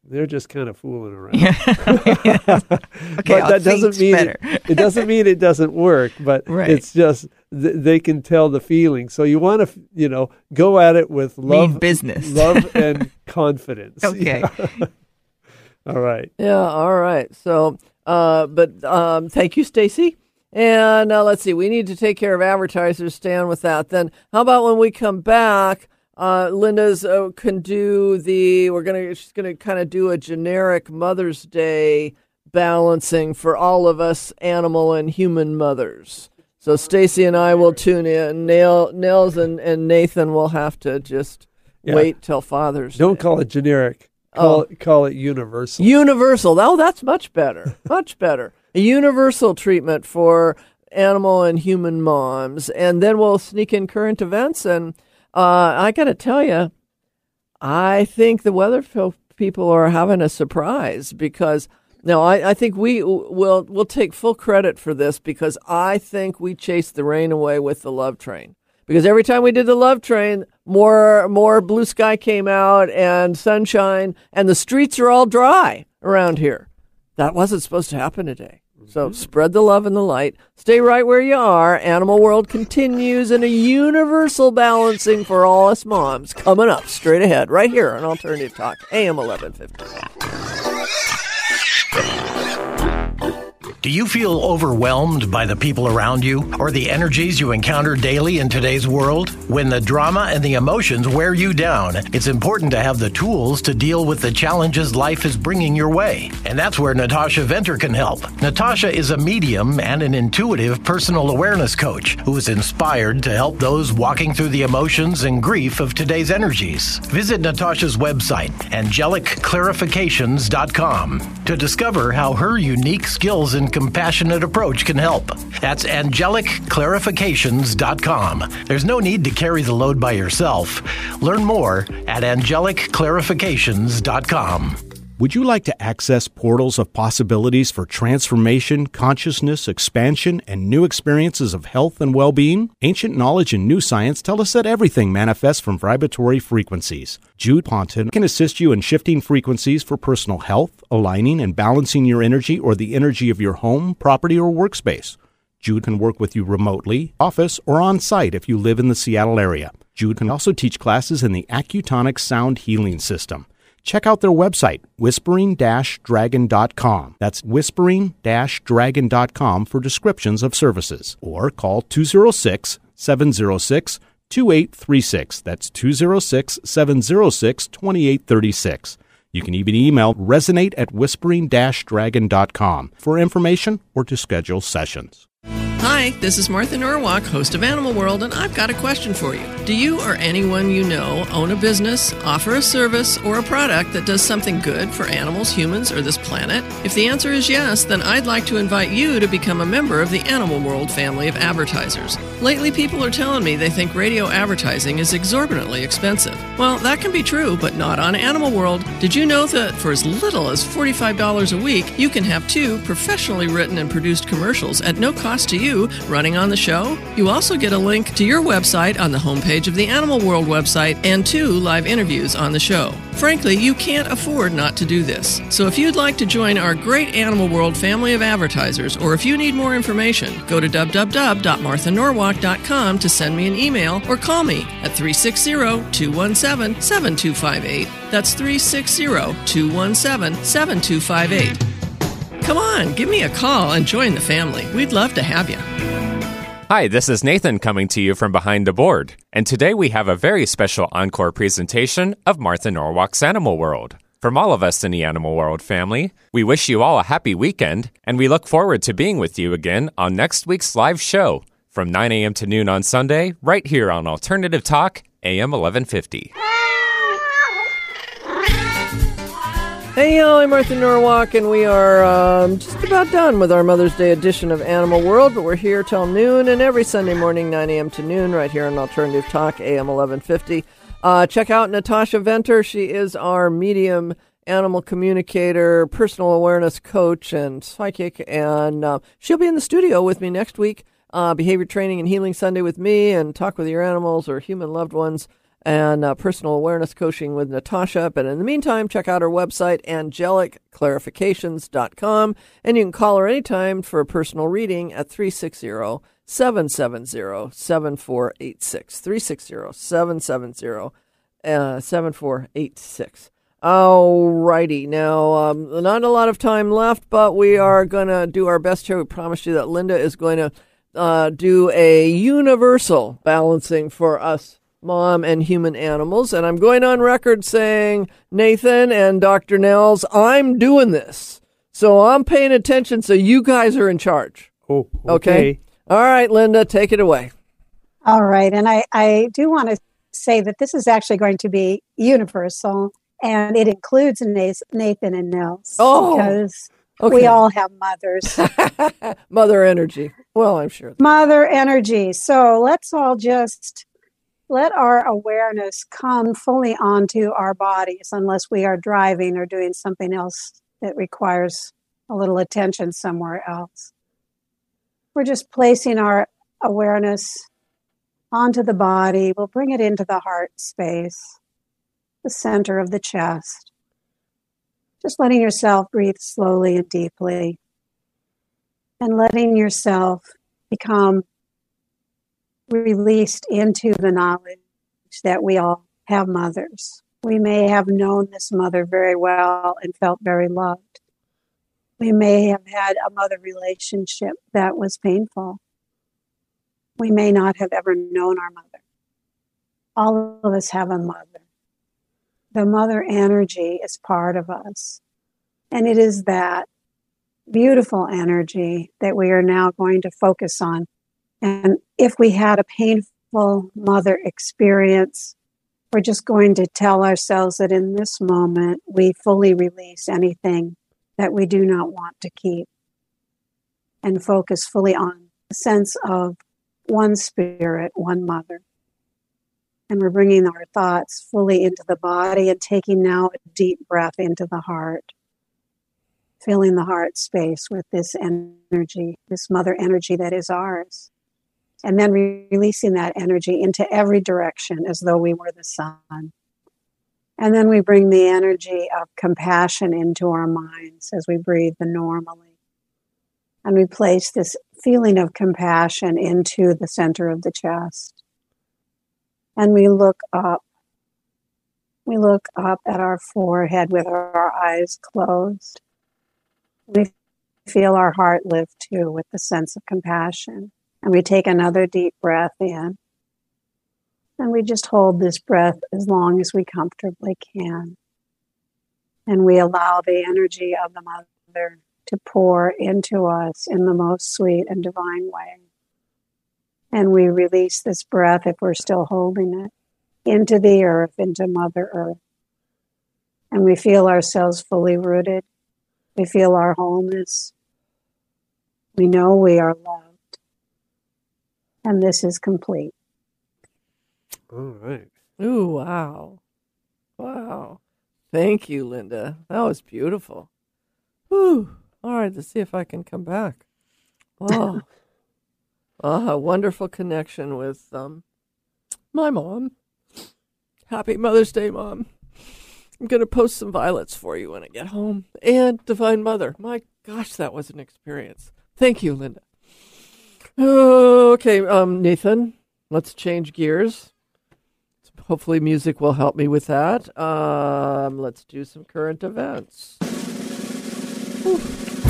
They're just kind of fooling around. Okay, but that doesn't mean it, it doesn't mean it doesn't work. But right. it's just th- they can tell the feeling. So you want to, you know, go at it with love, Mean business, love and confidence. Okay. Yeah. All right. Yeah. All right. So, uh, but um, thank you, Stacy. And uh, let's see. We need to take care of advertisers. Stand with that. Then, how about when we come back? Uh, Linda's uh, can do the. We're gonna. She's gonna kind of do a generic Mother's Day balancing for all of us animal and human mothers. So Stacy and I will tune in. Nail, Nels and, and Nathan will have to just Yeah. wait till Father's Don't Day. call it generic. Call Oh. it call it universal. Universal. Oh, that's much better. Much better. A universal treatment for animal and human moms. And then we'll sneak in current events. And uh, I got to tell you, I think the weather fo- people are having a surprise because no, I, I think we will we'll take full credit for this because I think we chased the rain away with the Love Train. Because every time we did the Love Train, more more blue sky came out and sunshine, and the streets are all dry around here. That wasn't supposed to happen today. So spread the love and the light. Stay right where you are. Animal World continues in a universal balancing for all us moms. Coming up straight ahead, right here on Alternative Talk, A M eleven fifty. Do you feel overwhelmed by the people around you or the energies you encounter daily in today's world? When the drama and the emotions wear you down, it's important to have the tools to deal with the challenges life is bringing your way. And that's where Natasha Venter can help. Natasha is a medium and an intuitive personal awareness coach who is inspired to help those walking through the emotions and grief of today's energies. Visit Natasha's website, angelic clarifications dot com, to discover how her unique skills and compassionate approach can help. That's angelic clarifications dot com. There's no need to carry the load by yourself. Learn more at angelic clarifications dot com. Would you like to access portals of possibilities for transformation, consciousness, expansion, and new experiences of health and well-being? Ancient knowledge and new science tell us that everything manifests from vibratory frequencies. Jude Ponton can assist you in shifting frequencies for personal health, aligning and balancing your energy or the energy of your home, property, or workspace. Jude can work with you remotely, office, or on-site if you live in the Seattle area. Jude can also teach classes in the Accutonic Sound Healing System. Check out their website, whispering dash dragon dot com. That's whispering dash dragon dot com for descriptions of services. Or call two oh six, seven oh six, two eight three six. That's two oh six, seven oh six, two eight three six. You can even email resonate at whispering dash dragon dot com for information or to schedule sessions. Hi, this is Martha Norwalk, host of Animal World, and I've got a question for you. Do you or anyone you know own a business, offer a service, or a product that does something good for animals, humans, or this planet? If the answer is yes, then I'd like to invite you to become a member of the Animal World family of advertisers. Lately, people are telling me they think radio advertising is exorbitantly expensive. Well, that can be true, but not on Animal World. Did you know that for as little as forty-five dollars a week, you can have two professionally written and produced commercials at no cost to you running on the show? You also get a link to your website on the homepage of the Animal World website and two live interviews on the show. Frankly, you can't afford not to do this. So if you'd like to join our great Animal World family of advertisers, or if you need more information, go to w w w dot martha norwalk dot com to send me an email or call me at three six zero, two one seven, seven two five eight. That's three six zero, two one seven, seven two five eight. Come on, give me a call and join the family. We'd love to have you. Hi, this is Nathan coming to you from behind the board, and today we have a very special encore presentation of Martha Norwalk's Animal World. From all of us in the Animal World family, we wish you all a happy weekend, and we look forward to being with you again on next week's live show from nine a.m. to noon on Sunday, right here on Alternative Talk, A M eleven fifty. Hey, y'all, I'm Martha Norwalk, and we are um, just about done with our Mother's Day edition of Animal World, but we're here till noon, and every Sunday morning, nine a.m. to noon, right here on Alternative Talk, A M eleven fifty. Uh, check out Natasha Venter. She is our medium animal communicator, personal awareness coach, and psychic, and uh, she'll be in the studio with me next week, uh, Behavior Training and Healing Sunday with me, and talk with your animals or human loved ones. and uh, personal awareness coaching with Natasha. But in the meantime, check out her website, angelic clarifications dot com, and you can call her anytime for a personal reading at three six zero, seven seven zero, seven four eight six, three six zero, seven seven zero, seven four eight six. All righty. Now, um, not a lot of time left, but we are going to do our best here. We promised you that Linda is going to uh, do a universal balancing for us mom and human animals. And I'm going on record saying, Nathan and Doctor Nels, I'm doing this. So I'm paying attention, so you guys are in charge. Oh, okay. Okay? All right, Linda, take it away. All right. And I, I do want to say that this is actually going to be universal, and it includes Nathan and Nels. Oh, because okay. We all have mothers. Mother energy. Well, I'm sure. Mother energy. So let's all just let our awareness come fully onto our bodies, unless we are driving or doing something else that requires a little attention somewhere else. We're just placing our awareness onto the body. We'll bring it into the heart space, the center of the chest. Just letting yourself breathe slowly and deeply, and letting yourself become released into the knowledge that we all have mothers. We may have known this mother very well and felt very loved. We may have had a mother relationship that was painful. We may not have ever known our mother. All of us have a mother. The mother energy is part of us. And it is that beautiful energy that we are now going to focus on. And if we had a painful mother experience, we're just going to tell ourselves that in this moment, we fully release anything that we do not want to keep, and focus fully on the sense of one spirit, one mother. And we're bringing our thoughts fully into the body and taking now a deep breath into the heart, filling the heart space with this energy, this mother energy that is ours. And then re- releasing that energy into every direction as though we were the sun. And then we bring the energy of compassion into our minds as we breathe normally. And we place this feeling of compassion into the center of the chest. And we look up. We look up at our forehead with our eyes closed. We feel our heart lift too with the sense of compassion. And we take another deep breath in. And we just hold this breath as long as we comfortably can. And we allow the energy of the mother to pour into us in the most sweet and divine way. And we release this breath, if we're still holding it, into the earth, into Mother Earth. And we feel ourselves fully rooted. We feel our wholeness. We know we are loved. And this is complete. All right. Ooh, wow. Wow. Thank you, Linda. That was beautiful. Whew. All right, let's see if I can come back. Wow. Ah, a wonderful connection with um, my mom. Happy Mother's Day, Mom. I'm going to post some violets for you when I get home. And Divine Mother. My gosh, that was an experience. Thank you, Linda. Okay, um, Nathan, let's change gears. Hopefully music will help me with that. Um, let's do some current events. Whew.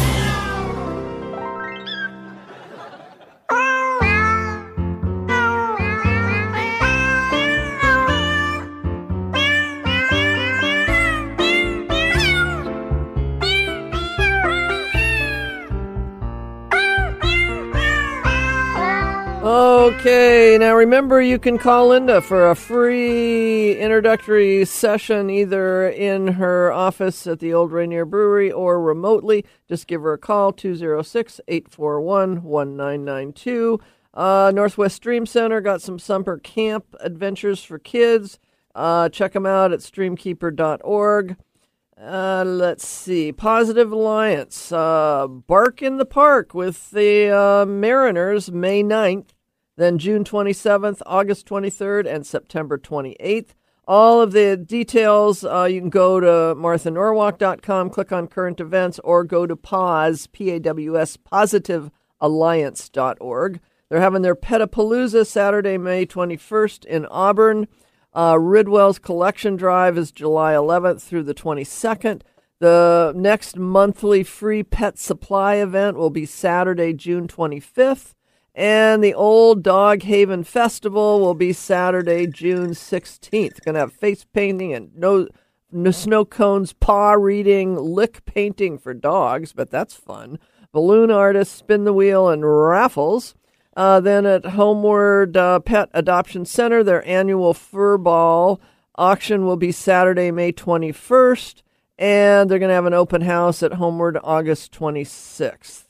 Okay, now remember you can call Linda for a free introductory session either in her office at the Old Rainier Brewery or remotely. Just give her a call, two oh six, eight four one, one nine nine two. Uh, Northwest Dream Center got some summer camp adventures for kids. Uh, check them out at streamkeeper dot org. Uh, let's see. Positive Alliance. Uh, Bark in the Park with the uh, Mariners, May ninth. then June twenty-seventh, August twenty-third, and September twenty-eighth. All of the details, uh, you can go to martha norwalk dot com, click on current events, or go to P A W S, P A W S, positive alliance dot org. They're having their Petapalooza Saturday, May twenty-first in Auburn. Uh, Ridwell's Collection Drive is July eleventh through the twenty-second. The next monthly free pet supply event will be Saturday, June twenty-fifth. And the Old Dog Haven Festival will be Saturday, June sixteenth. Going to have face painting and no, no snow cones, paw reading, lick painting for dogs, but that's fun. Balloon artists, spin the wheel, and raffles. Uh, then at Homeward uh, Pet Adoption Center, their annual fur ball auction will be Saturday, May twenty-first. And they're going to have an open house at Homeward August twenty-sixth.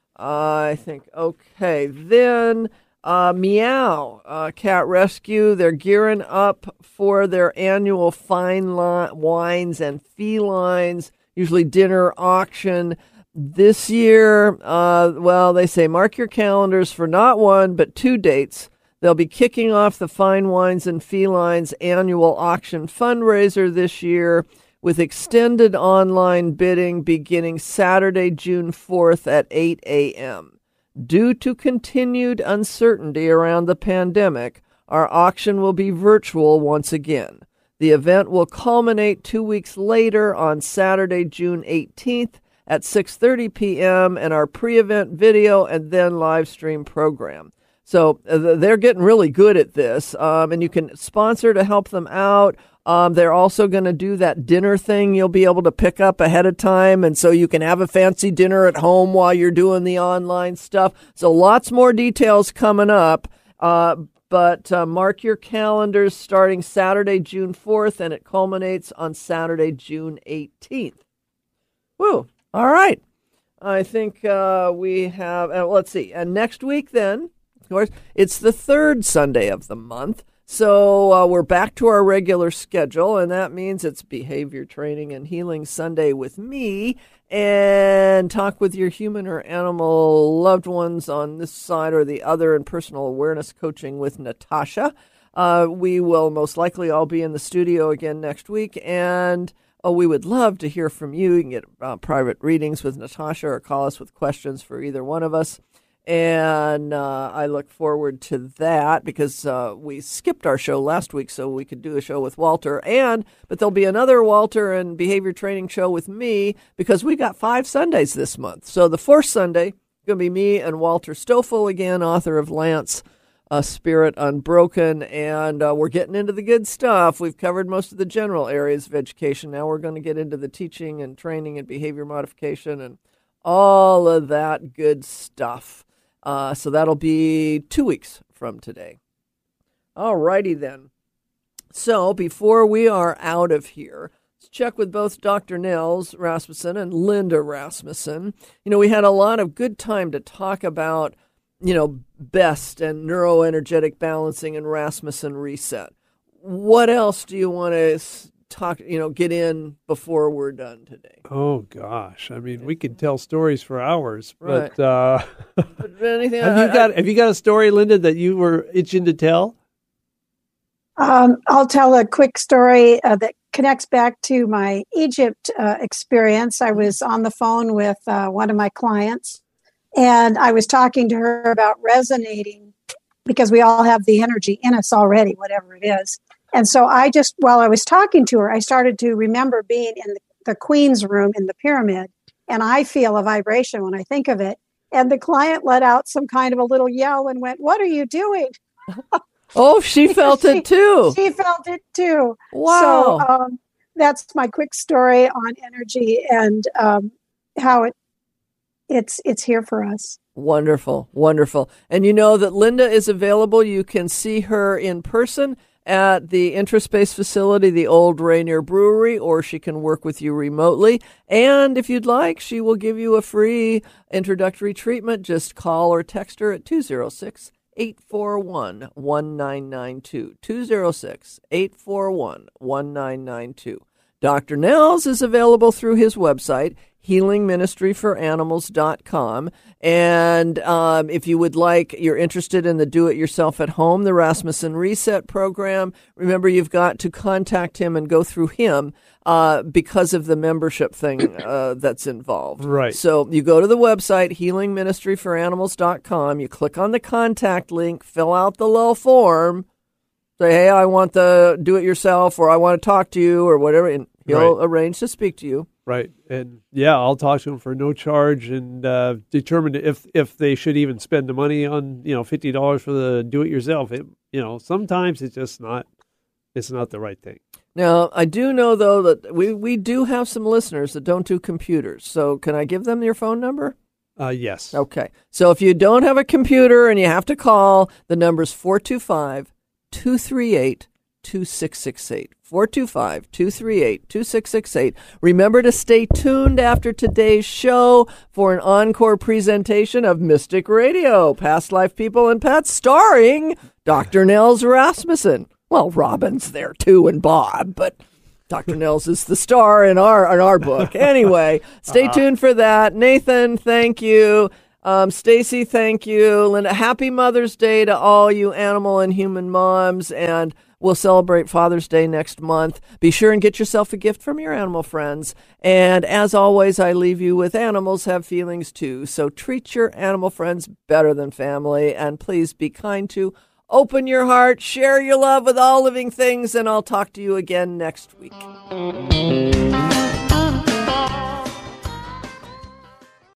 Uh, I think, okay. Then uh, Meow uh, Cat Rescue, they're gearing up for their annual fine li- wines and felines, usually dinner auction. This year, uh, well, they say mark your calendars for not one, but two dates. They'll be kicking off the Fine Wines and Felines annual auction fundraiser this year with extended online bidding beginning Saturday, June fourth at eight a.m. Due to continued uncertainty around the pandemic, our auction will be virtual once again. The event will culminate two weeks later on Saturday, June eighteenth at six thirty p.m. and our pre-event video and then live stream program. So uh, they're getting really good at this, um, and you can sponsor to help them out. Um, they're also going to do that dinner thing you'll be able to pick up ahead of time, and so you can have a fancy dinner at home while you're doing the online stuff. So lots more details coming up, uh, but uh, mark your calendars starting Saturday, June fourth, and it culminates on Saturday, June eighteenth. Woo! All right. I think uh, we have, uh, let's see, and next week then, of course, it's the third Sunday of the month. So uh, we're back to our regular schedule, and that means it's Behavior Training and Healing Sunday with me, and talk with your human or animal loved ones on this side or the other, and personal awareness coaching with Natasha. Uh, we will most likely all be in the studio again next week, and oh, we would love to hear from you. You can get uh, private readings with Natasha or call us with questions for either one of us. And uh, I look forward to that because uh, we skipped our show last week so we could do a show with Walter. And but there'll be another Walter and Behavior Training show with me because we got five Sundays this month. So the fourth Sunday going to be me and Walter Stoffel again, author of Lance, uh, Spirit Unbroken. And uh, we're getting into the good stuff. We've covered most of the general areas of education. Now we're going to get into the teaching and training and behavior modification and all of that good stuff. Uh, so that'll be two weeks from today. All righty then. So before we are out of here, let's check with both Doctor Nels Rasmussen and Linda Rasmussen. You know, we had a lot of good time to talk about, you know, BEST and neuroenergetic balancing and Rasmussen reset. What else do you want to talk, you know, get in before we're done today? Oh gosh, I mean, we could tell stories for hours, Right. but, uh, But anything? have I- you got I- have you got a story, Linda, that you were itching to tell? Um, I'll tell a quick story uh, that connects back to my Egypt uh, experience. I was on the phone with uh, one of my clients, and I was talking to her about resonating because we all have the energy in us already, whatever it is. And so I just, while I was talking to her, I started to remember being in the, the Queen's room in the pyramid, and I feel a vibration when I think of it. And the client let out some kind of a little yell and went, "What are you doing?" Oh, she felt She- it too. She felt it too. Wow. So um, that's my quick story on energy and um, how it it's it's here for us. Wonderful, wonderful. And you know that Linda is available. You can see her in person at the Intraspace facility, the old Rainier Brewery, or she can work with you remotely. And if you'd like, she will give you a free introductory treatment. Just call or text her at two oh six, eight four one, one nine nine two. two oh six, eight four one, one nine nine two. Doctor Nels is available through his website, healing ministry for animals dot com. And um, if you would like, you're interested in the do-it-yourself at home, the Rasmussen Reset program, remember you've got to contact him and go through him uh, because of the membership thing uh, that's involved. Right. So you go to the website, healing ministry for animals dot com, you click on the contact link, fill out the little form, say, hey, I want the do-it-yourself, or I want to talk to you, or whatever, and he'll Right. arrange to speak to you. Right. And yeah, I'll talk to them for no charge and uh, determine if, if they should even spend the money on, you know, fifty dollars for the do-it-yourself. It, you know, sometimes it's just not, it's not the right thing. Now, I do know, though, that we, we do have some listeners that don't do computers. So can I give them your phone number? Uh, yes. Okay. So if you don't have a computer and you have to call, the number's four two five, two three eight, two six six eight. four two five, two three eight, two six six eight. Remember to stay tuned after today's show for an encore presentation of Mystic Radio, Past Life People and Pets, starring Doctor Nels Rasmussen. Well, Robin's there too, and Bob, but Doctor Nels is the star in our in our book. Anyway, stay uh-huh. tuned for that. Nathan, thank you. Um, Stacy, thank you. Linda, happy Mother's Day to all you animal and human moms, and we'll celebrate Father's Day next month. Be sure and get yourself a gift from your animal friends. And as always, I leave you with animals have feelings too. So treat your animal friends better than family, and please be kind to, open your heart, share your love with all living things, and I'll talk to you again next week.